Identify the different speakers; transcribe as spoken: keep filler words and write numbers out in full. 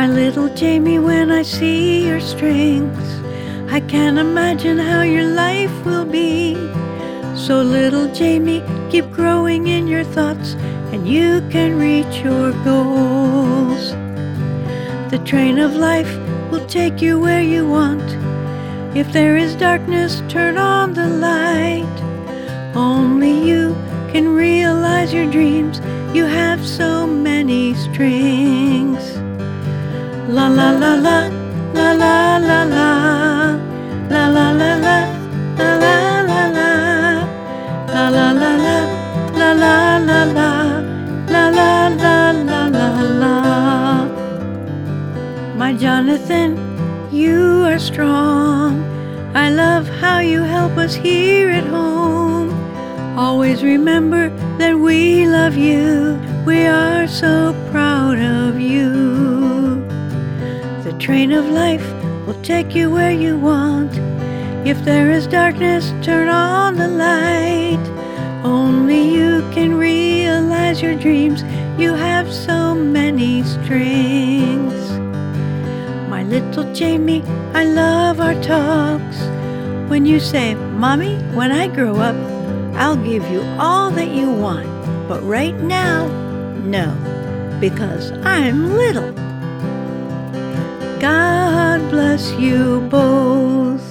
Speaker 1: My little Jamie, when I see your strings, I can't imagine how your life will be. So little Jamie, keep growing in your thoughts, and you can reach your goals. The train of life will take you where you want. If there is darkness, turn on the light. Only you can realize your dreams. You have so many strings. La la la la, la la la la, la la la la, la la la la, la la la la, la la la la, la la la la la la. My Jonathan, you are strong. I love how you help us here at home. Always remember that we love you. We are so proud of you. The train of life will take you where you want. If there is darkness, turn on the light. Only you can realize your dreams. You have so many strings. My little Jamie, I love our talks. When you say, "Mommy, when I grow up, I'll give you all that you want, but right now, no, because I'm little." God bless you both.